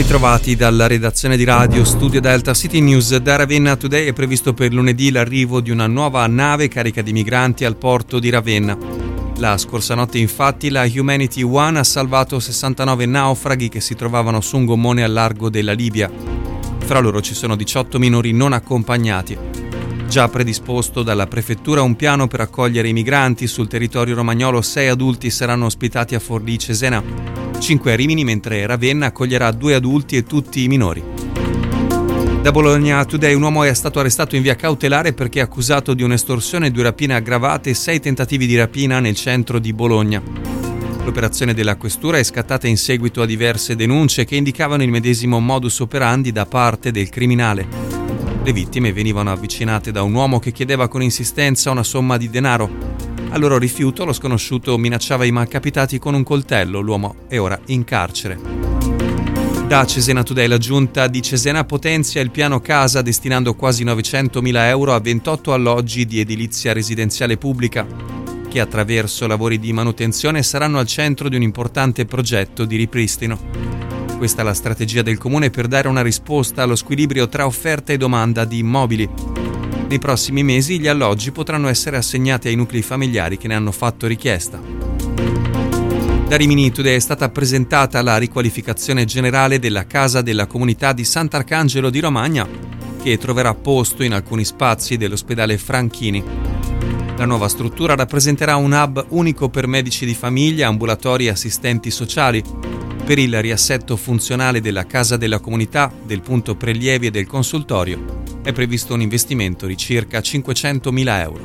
Bentrovati dalla redazione di Radio Studio Delta City News. Da Ravenna Today è previsto per lunedì l'arrivo di una nuova nave carica di migranti al porto di Ravenna. La scorsa notte infatti la Humanity One ha salvato 69 naufraghi che si trovavano su un gommone al largo della Libia. Fra loro ci sono 18 minori non accompagnati. Già predisposto dalla prefettura un piano per accogliere i migranti sul territorio romagnolo, 6 adulti saranno ospitati a Forlì Cesena, 5 a Rimini, mentre Ravenna accoglierà 2 adulti e tutti i minori. Da Bologna Today un uomo è stato arrestato in via cautelare perché è accusato di un'estorsione, 2 rapine aggravate e 6 tentativi di rapina nel centro di Bologna. L'operazione della questura è scattata in seguito a diverse denunce che indicavano il medesimo modus operandi da parte del criminale. Le vittime venivano avvicinate da un uomo che chiedeva con insistenza una somma di denaro. Al loro rifiuto lo sconosciuto minacciava i malcapitati con un coltello. L'uomo è ora in carcere. Da Cesena Today la giunta di Cesena potenzia il piano casa destinando quasi 900.000 euro a 28 alloggi di edilizia residenziale pubblica che attraverso lavori di manutenzione saranno al centro di un importante progetto di ripristino. Questa è la strategia del comune per dare una risposta allo squilibrio tra offerta e domanda di immobili. Nei prossimi mesi gli alloggi potranno essere assegnati ai nuclei familiari che ne hanno fatto richiesta. Da Rimini Today è stata presentata la riqualificazione generale della Casa della Comunità di Sant'Arcangelo di Romagna, che troverà posto in alcuni spazi dell'ospedale Franchini. La nuova struttura rappresenterà un hub unico per medici di famiglia, ambulatori e assistenti sociali. Per il riassetto funzionale della Casa della Comunità, del punto prelievi e del consultorio è previsto un investimento di circa 500.000 euro.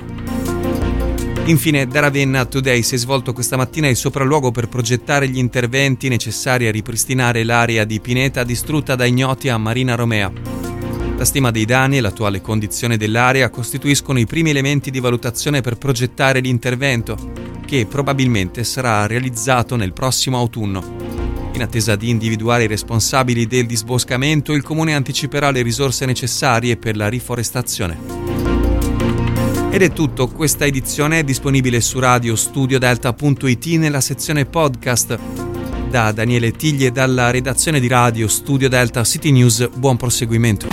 Infine, da Ravenna Today si è svolto questa mattina il sopralluogo per progettare gli interventi necessari a ripristinare l'area di pineta distrutta da ignoti a Marina Romea. La stima dei danni e l'attuale condizione dell'area costituiscono i primi elementi di valutazione per progettare l'intervento, che probabilmente sarà realizzato nel prossimo autunno. In attesa di individuare i responsabili del disboscamento, il comune anticiperà le risorse necessarie per la riforestazione. Ed è tutto, questa edizione è disponibile su radiostudiodelta.it nella sezione podcast. Da Daniele Tiglie dalla redazione di Radio Studio Delta City News, buon proseguimento.